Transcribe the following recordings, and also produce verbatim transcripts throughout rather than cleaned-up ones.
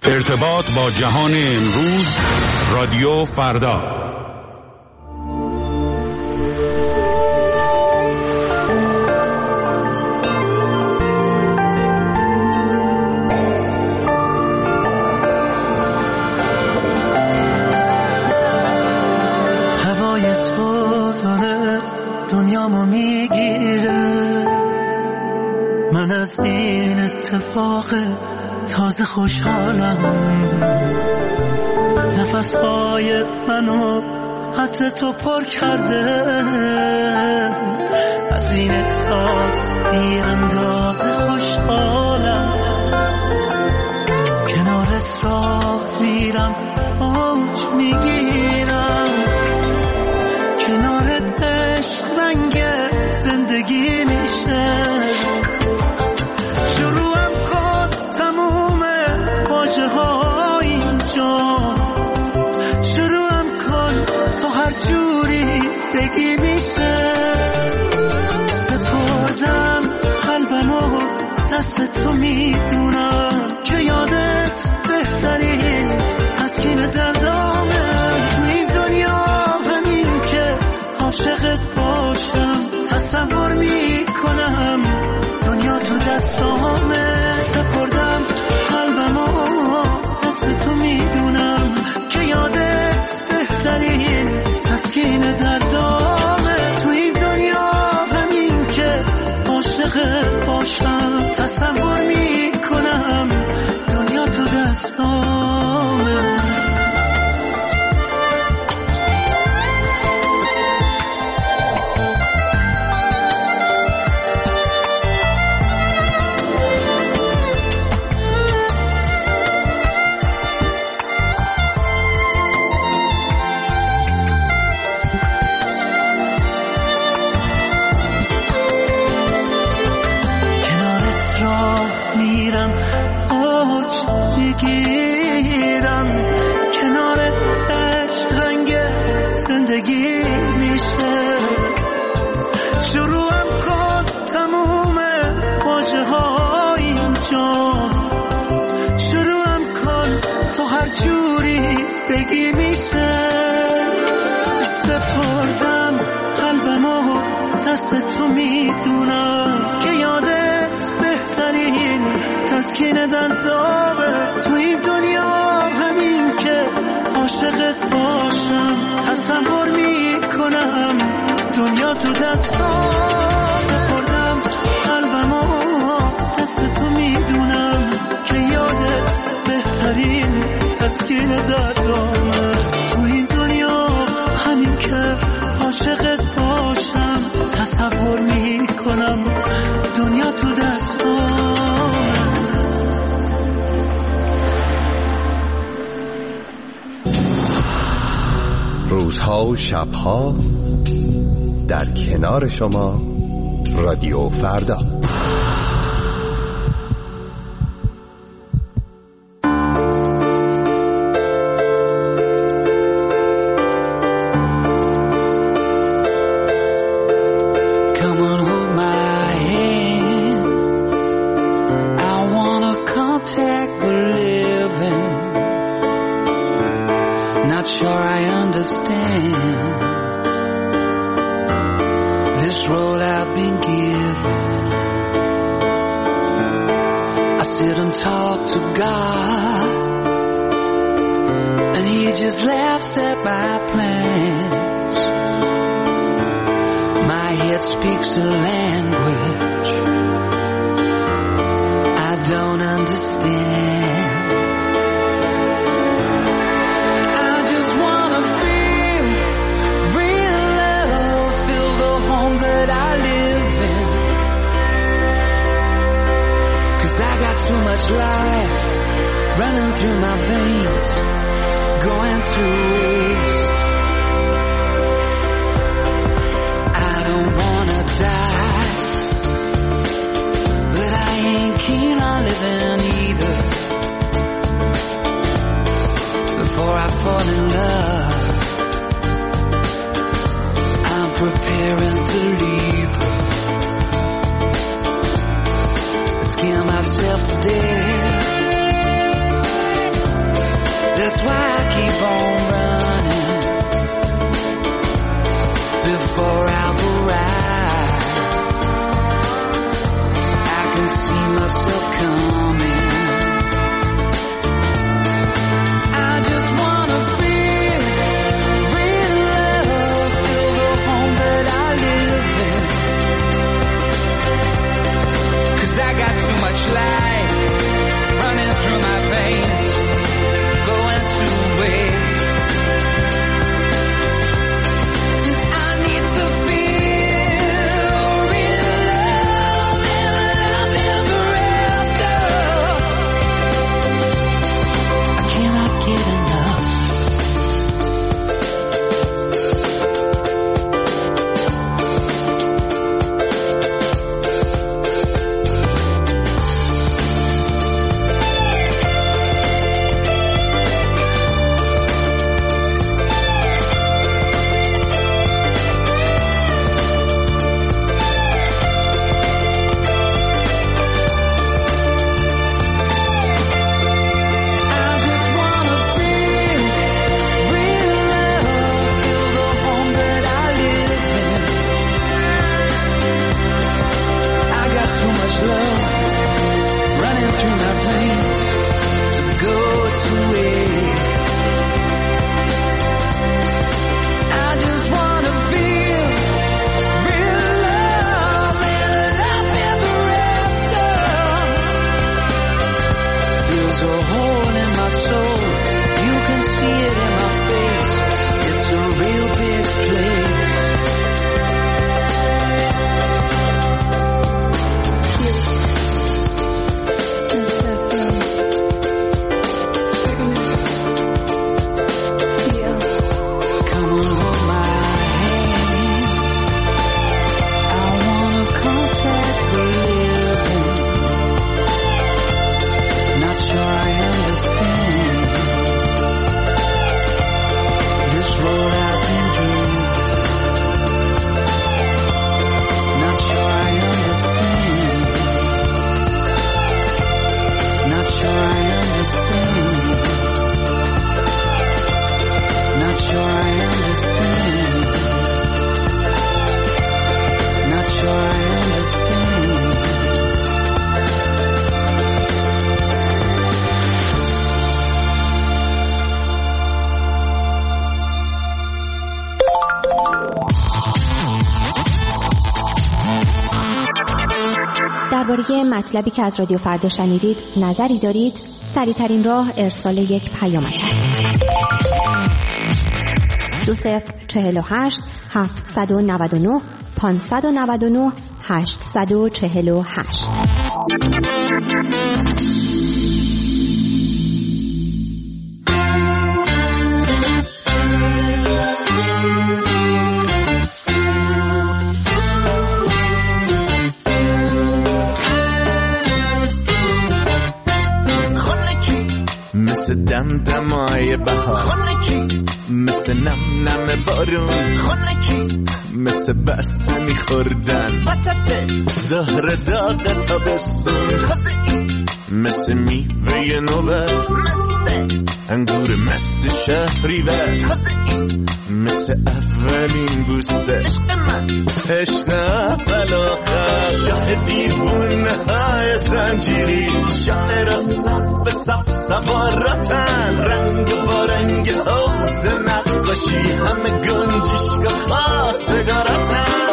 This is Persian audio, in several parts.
ارتباط با جهان امروز، رادیو فردا. هوای تو داره دنیامو میگیره، من از این اتفاق تازه خوشحالم. نفسهای منو حتی تو پر کرده، از این احساس بی اندازه خوشحالم. کنارت راه میرم، اوج میگیرم، کنارت عشق رنگ زندگی میشه. ها اینجا شروعم کن، تو هر جوری بگی میشه. سپردم قلبمو دست تو، میدونم که یادت بهترین تسکین دردامه. تو این دنیا همین که عاشقت باشم، تصور میکنم دنیا تو دستامه. سپردم قلبمو دست تو، میدونم که یادت بهترین تسکین دردامه. تو این دنیا همین که عاشقت باشم، تصور میکنم دنیا تو دستامه. بگی میشه. سپردم قلبمو دست تو، میدونم که یادت بهترین تسکین دردامه. تو این دنیا همین که عاشقت باشم، تصور میکنم دنیا تو دستام. سپردم قلبمو دست تو، میدونم که یادت بهترین تسکین دردامه. تو این دنیا همین که عاشقت باشم، تصور میکنم دنیا تو دستامه. روزها و شبها در کنار شما، رادیو فردا. Preparing to leave, scare myself to death. a hole in my soul. You can see it in my face. It's a real big place. درباره مطلبی که از رادیو فردا شنیدید نظری دارید؟ سریع‌ترین راه ارسال یک پیامک است. دو صفر چهل و هشت هفتصد و نود و نه پانصد و نود و نه هشتصد و چهل و هشت. مثل دم دمای بهار خونکی، مثل نم نم بارون خونکی، مثل بسته میخوردن بطته زهر داغ تابستون تازه‌ای، مثل میوه نوبت، مثل انگور مست شهریور تازه‌ای، مثل اولین بوسه عشق من، عشق اول آخر، شاه دیوونه های زنجیری، شاعر صف به صف سوارتن، رنگ با رنگ حوض نقاشی، همه گنجشگاه خواستگارتن.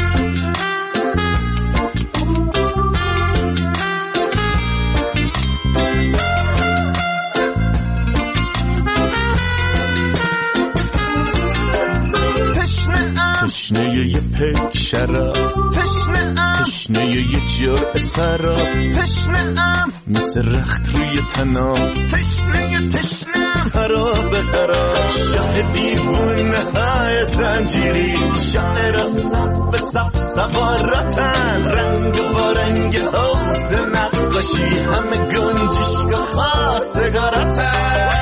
تشنه یه پیک شراب، تشنه ام تشنه یه جرعه سراب، تشنه ام مثل رخت روی تناب، تشنه تشنه خراب خراب، شاه دیوونه های زنجیری، شاعر صف به صف سوارتن، رنگ با رنگ حوض نقاشی، همه گنجشگاه خواستگارتن.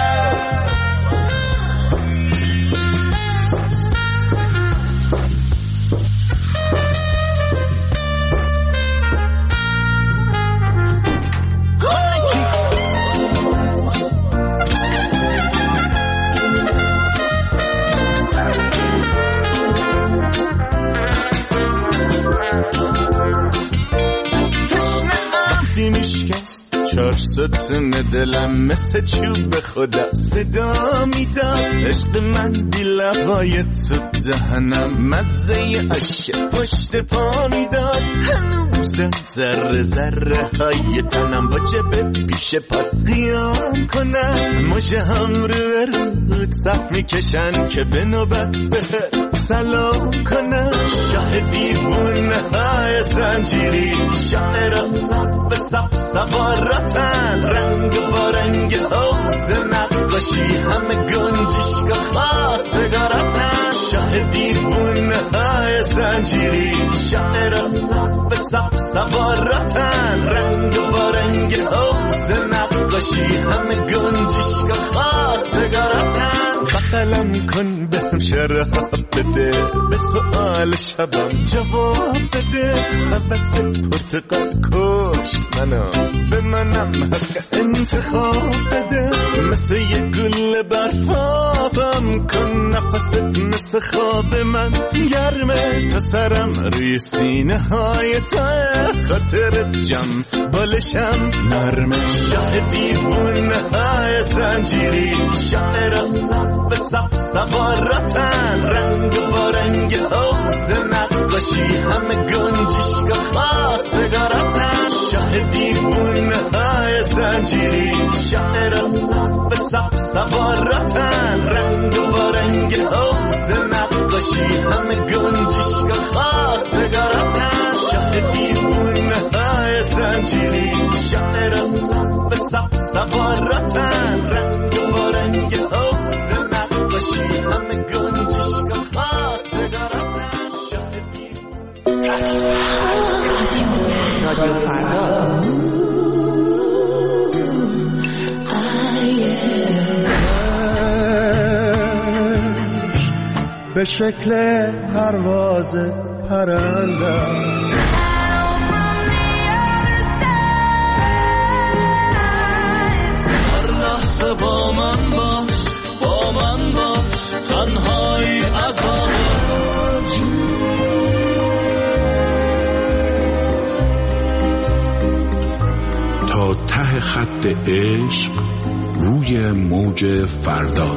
ستون دلم مثل چوب خدا صدا میداد، عشق من بی لبای تو دهنم مزه عشق پشت پا میداد، هنوز ذره ذره های تنم با جبه پیش پا قیام کنم، مژه هم رو رود صف میکشن که به نوبت به سلام کنم، شاه دیوونه های زنجیری، شاعر صف به صف سوارتن، رنگ با رنگ حوض نقاشی، همه گنجشگاه خواستگارتن، شاه دیوونه های زنجیری، شاعر صف به صف سوارتن، رنگ با رنگ حوض نقاشی، همه گنجشگاه خواستگارتن. بغلم کن بهم شراب بده، به سؤال شبم جواب بده، حوض پرتقال کشت منو، به منم حق انتخاب بده، مثل یه گل برفابم کن، نفست مثل خواب من گرمه، تا سرم روی سینه های تا خاطر جم بالشم نرمه، شاه دیوونه های زنجیری، شاعر صف به سب سوارتن رنگ و رنگ حوز نقاشی همه گنجشگاه خواستگارتن شاه دیوونه های زنجیری شاعر سب سب سوارتن رنگ و رنگ حوز نقاشی همه گنجشگاه خواستگارتن شاه دیوونه های زنجیری شاعر سب سب سوارتن رنگ و رنگ حوز نقاشی همه گنجشگاه خواستگارتن شاه دیوونه رادیو فردا به شکل پرواز پرنده هر لحظه با من باش با من باش تنهایی از آغاز تا ته خط عشق روی موج فردا.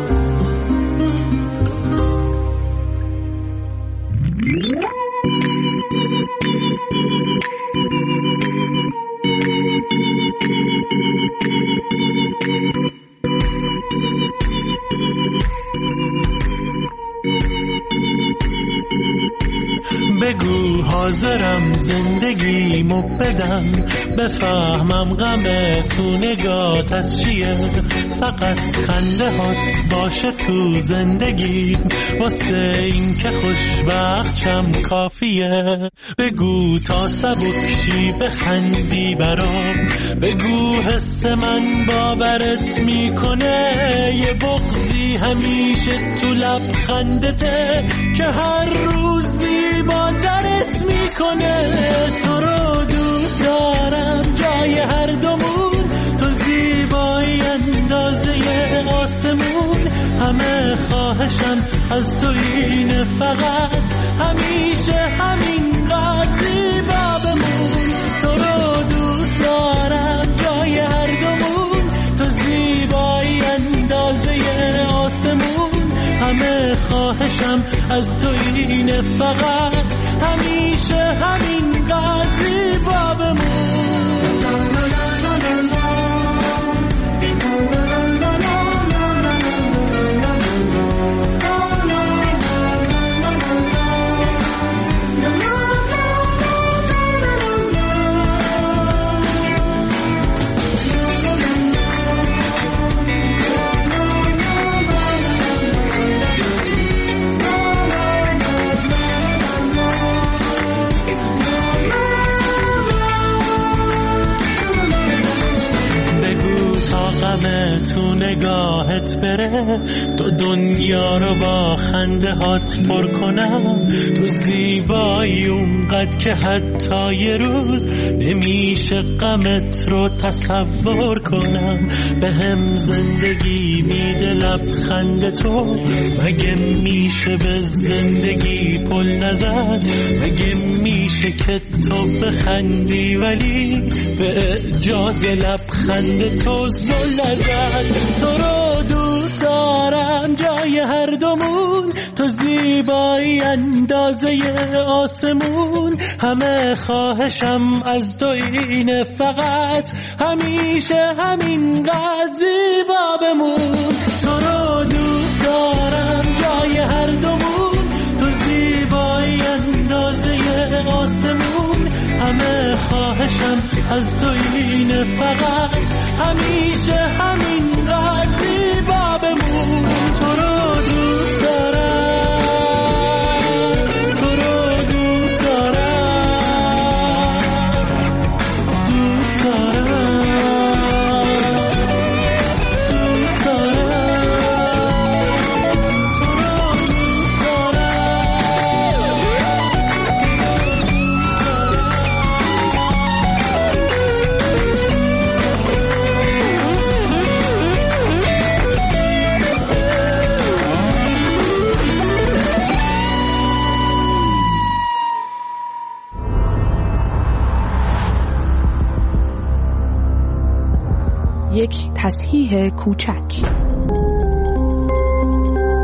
بگو حاضرم زندگیمو بدم بفهمم غم تو نگات از چیه فقط خنده هات باشه تو زندگی واسه این که خوشبختشم کافیه بگو تا سبکشی بخندی برام بگو حس من باورت میکنه یه بغضی همیشه تو لبخندته که هر روزی با ترت میکنه تو رو دوست دارم جای هر دومون تو زیبایی اندازه آسمون همه خواهشم از تو اینه فقط همیشه همین قد زیبا بمون تو رو دوست دارم جای هر دومون تو زیبایی اندازه آسمون همه خواهشم از تو اینه فقط همیشه همین قد زیبا بمون تو نگاهت بره تو دنیا رو با خنده هات پر کنم تو زیبایی اونقدر که حتی یه روز نمیشه غمت رو تصور کنم به هم زندگی میده لبخند تو مگه میشه به زندگی پل نزد مگه میشه که تو بخندی ولی به اجاز لبخند تو زل نزد تو رو دوست دارم جای هر دومون تو زیبایی اندازه آسمون همه خواهشم از تو اینه فقط همیشه همین قد زیبا بمون تو رو دوست دارم جای هر دومون تو زیبایی اندازه آسمون همه خواهشم از تو اینه فقط همیشه همین قد زیبا بمون تو رو دوست دارم تو رو دوست دارم دوست دارم دوست دارم یک تصحیح کوچک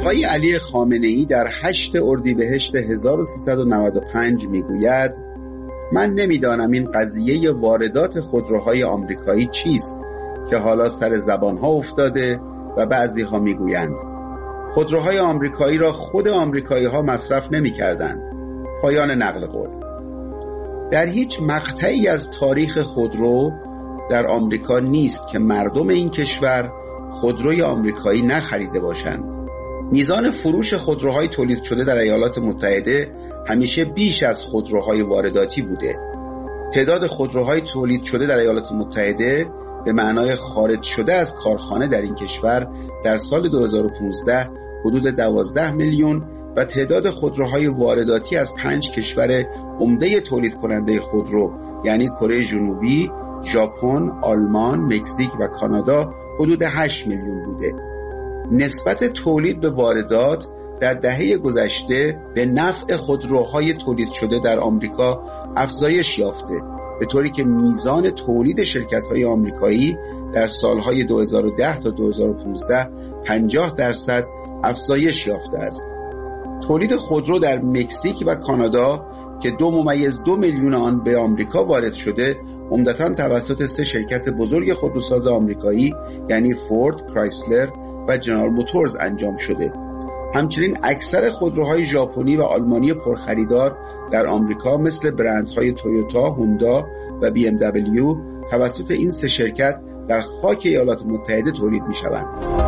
آقای علی خامنه‌ای در هشت اردیبهشت هزار و سیصد و نود و پنج میگوید من نمیدانم این قضیه واردات خودروهای آمریکایی چیست که حالا سر زبانها افتاده و بعضی ها میگویند خودروهای آمریکایی را خود آمریکایی ها مصرف نمی کردند. پایان نقل قول. در هیچ مقطعی از تاریخ خودرو در آمریکا نیست که مردم این کشور خودروی آمریکایی نخریده باشند. میزان فروش خودروهای تولید شده در ایالات متحده همیشه بیش از خودروهای وارداتی بوده. تعداد خودروهای تولید شده در ایالات متحده به معنای خارج شده از کارخانه در این کشور در سال دو هزار و پانزده حدود دوازده میلیون و تعداد خودروهای وارداتی از پنج کشور عمده تولید کننده خودرو یعنی کره جنوبی، ژاپن، آلمان، مکزیک و کانادا حدود هشت میلیون بوده. نسبت تولید به واردات در دهه گذشته به نفع خودروهای تولید شده در آمریکا افزایش یافته، به طوری که میزان تولید شرکت‌های آمریکایی در سالهای دو هزار و ده تا دو هزار و پانزده پنجاه درصد افزایش یافته است. تولید خودرو در مکزیک و کانادا که دو ممیز دو میلیون آن به آمریکا وارد شده عمدتاً توسط سه شرکت بزرگ خودروساز آمریکایی یعنی فورد، کرایسلر و جنرال موتورز انجام شده. همچنین اکثر خودروهای ژاپنی و آلمانی پرخریدار در آمریکا مثل برندهای تویوتا، هوندا و بی ام دبلیو توسط این سه شرکت در خاک ایالات متحده تولید می‌شوند.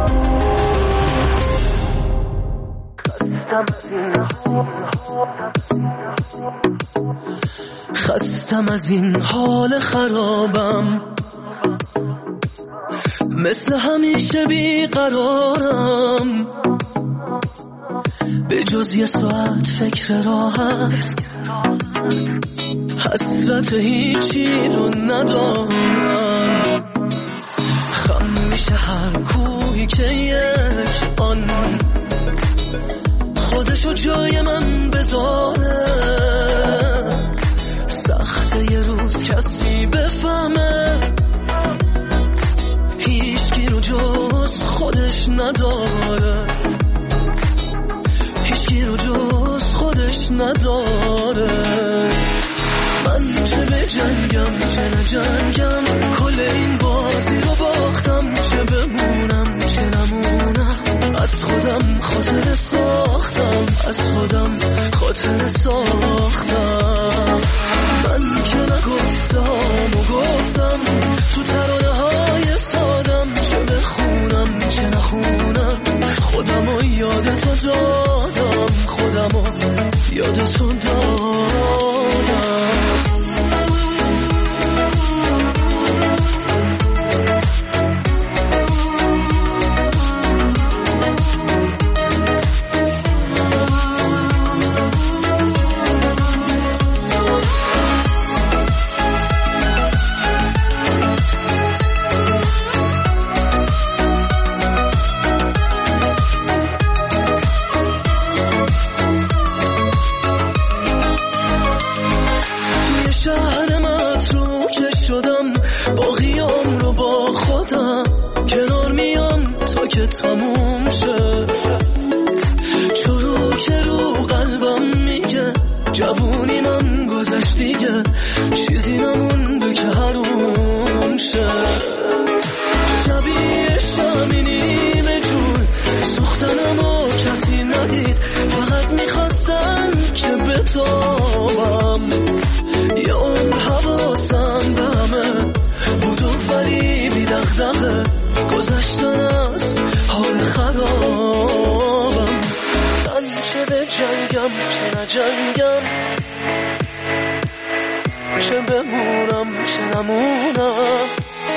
خستم از این حال خرابم، مثل همیشه بیقرارم، به جز یه ساعت فکر راحت، حسرت هیچی رو ندارم. خم میشه هر کوهی که یک آن خودشو جای من بذاره، سخته یه روز کسی بفهمه هیچکی رو جز خودش نداره، هیچکی رو جز خودش نداره. من چه به جنگم چه نجنگم، کل این بازی رو باختم، چه بمونم چه نمونم، از خودم خاطر ساختم، از خودم خاطر ساختم. من که نگفتم و گفتم تو ترانه های سادم، چه بخونم چه نخونم، خودم رو یاد تو دادم، خودم رو یاد تو دادم. تموم شه چرو که رو قلبم میگه جوونی من گذشت دیگه، چیزی نمونده که حروم شه. شبیه شمی نیمه جون سوختنمو کسی ندید، فقط میخواستن که بتابم، یه عمر حواسم به همه بود و ولی بی دغدغه گذشتن از حال خرابم. من چه به جنگم چه نجنگم، چه بمونم چه نمونم،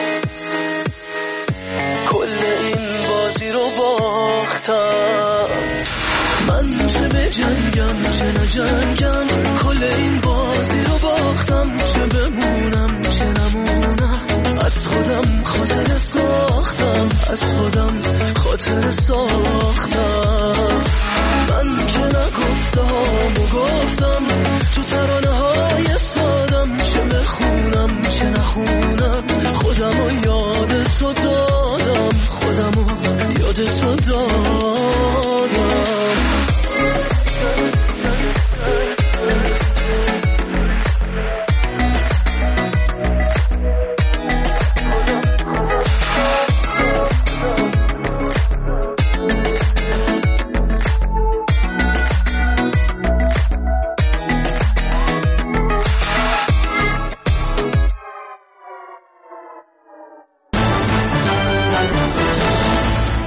کل این بازی رو باختم. من چه به جنگم چه نجنگم، کل این بازی رو باختم، چه بمونم چه نمونم، از خودم خاطر ساختم، از خودم خاطر ساختم. من که نگفتم و گفتم تو ترانه های سادم، چه بخونم چه نخونم، خودم رو یاد تو دادم، خودم رو یاد تو دادم.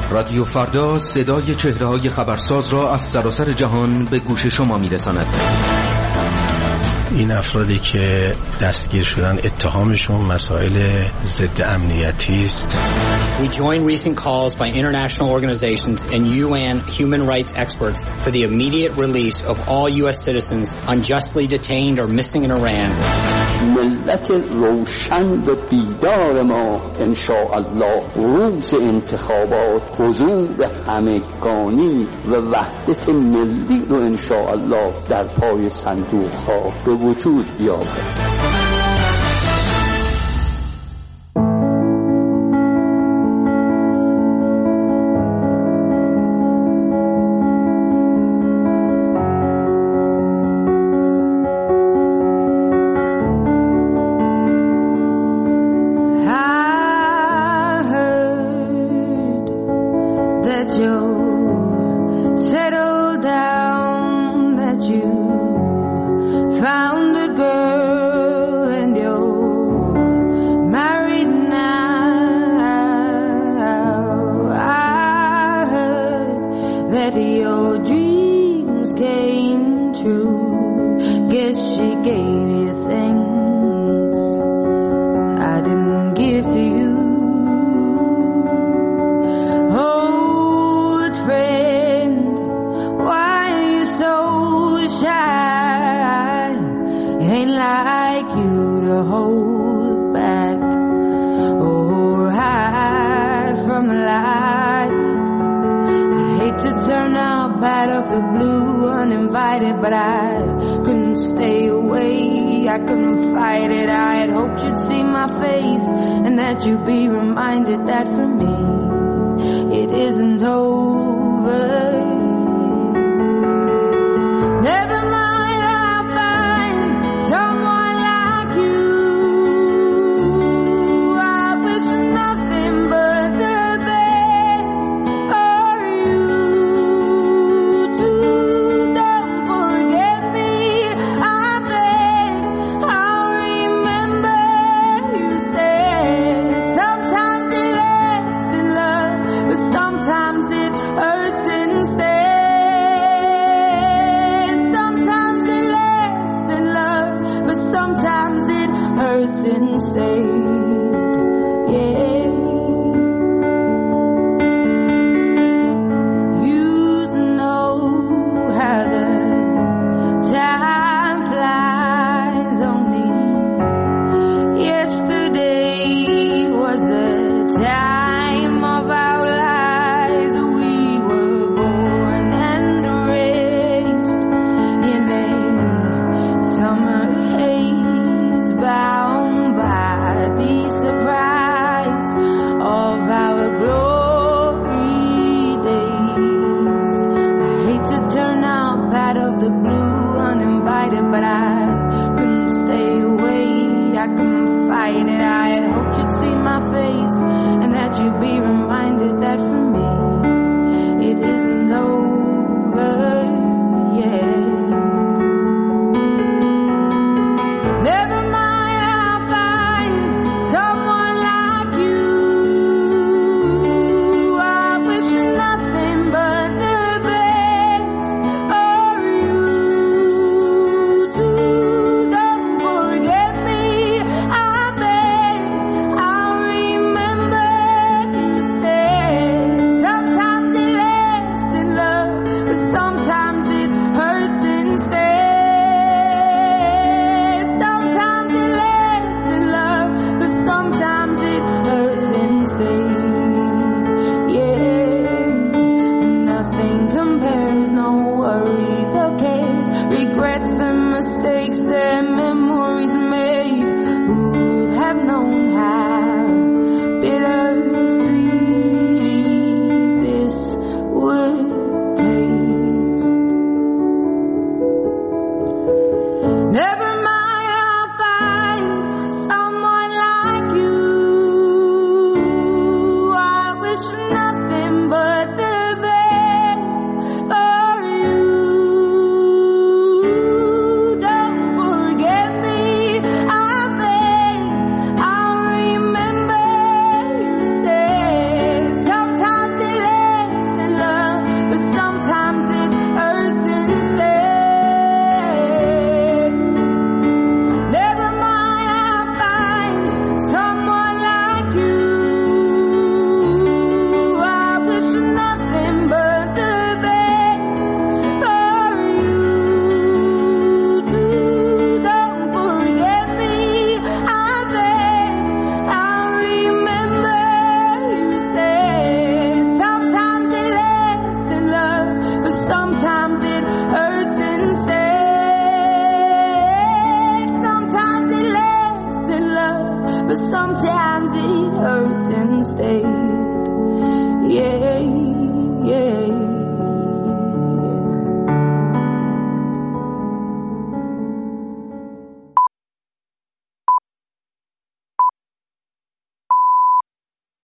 رادیو فردا صدای چهره‌های خبرساز را از سراسر جهان به گوش شما می‌رساند. این افرادی که دستگیر شدن اتهامشون مسائل ضد امنیتی است. We join recent calls by international organizations and U N human rights experts for the immediate release of all U S citizens unjustly detained or missing in Iran. ملت روشن و بیدار ما ان شاء الله روز انتخابات حضور همگانی و وحدت ملی رو ان شاء الله در پای صندوق ها به وجود بیاورد. stay.